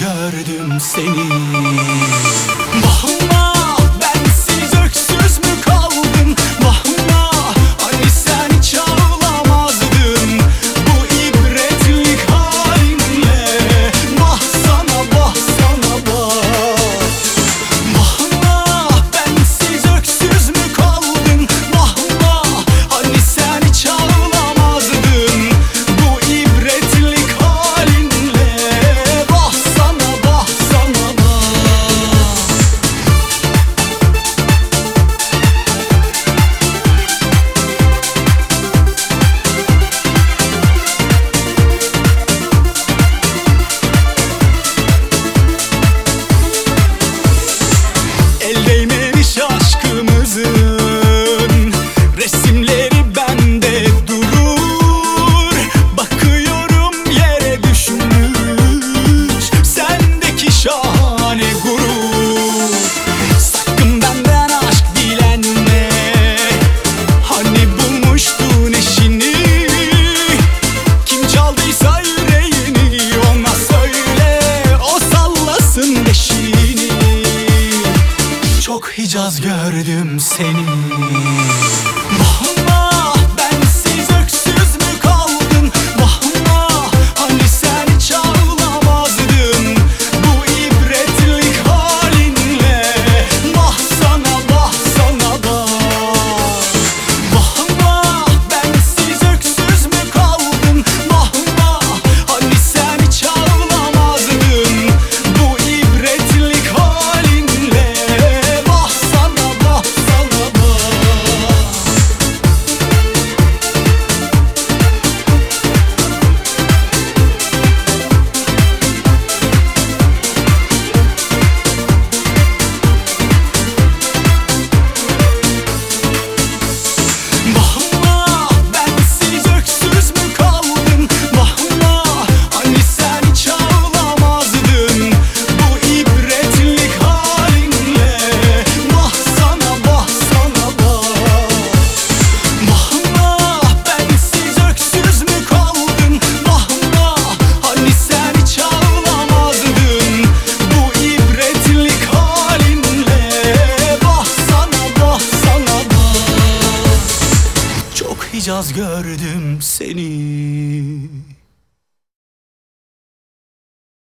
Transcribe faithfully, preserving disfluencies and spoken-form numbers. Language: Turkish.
gördüm seni. Vahma bensiz öksüz mü kaldım? Vahma hani sen hiç ağlamazdın bu ibretlik halinle. Vah sana vah sana vah. Vahma bensiz öksüz mü kaldım? Vahma hani sen hiç ağlamazdın bu ibretlik halinle. Vah sana vah sana vah. El değmemiş aşkımızın resimleri bende durur. Bakıyorum yere düşmüş sendeki şahane gurur. Sakın benden aşk dilenme, hani bulmuştun eşini. Kim çaldıysa yüreğini ona söyle, o sallasın beşini. Çok Hicaz gördüm seni.